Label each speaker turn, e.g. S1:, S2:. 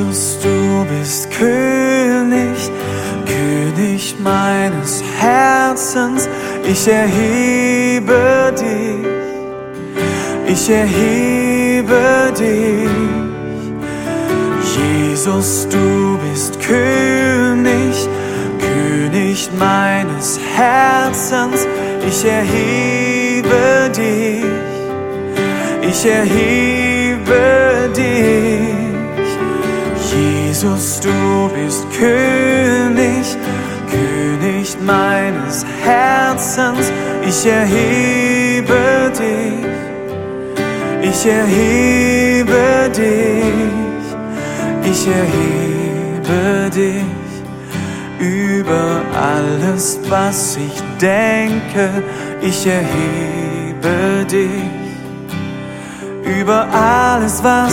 S1: Jesus, du bist König, König meines Herzens. Ich erhebe dich, ich erhebe dich. Jesus, du bist König, König meines Herzens. Ich erhebe dich, ich erhebe dich. Jesus, du bist König, König meines Herzens. Ich erhebe dich, ich erhebe dich, ich erhebe dich. Über alles, was ich denke, ich erhebe dich. Über alles, was